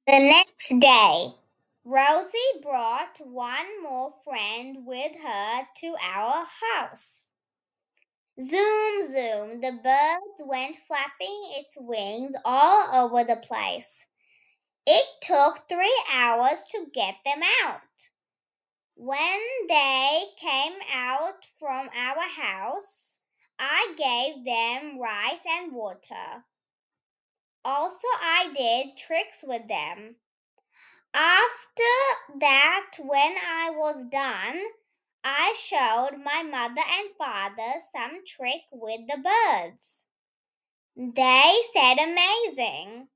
The next day, Rosie brought one more friend with her to our house. Zoom, zoom, the bird went flapping its wings all over the place. It took 3 hours to get them out. When they came out from our house, I gave them rice and water. Also, I did tricks with them. After that, when I was done, I showed my mother and father some trick with the birds. They said amazing.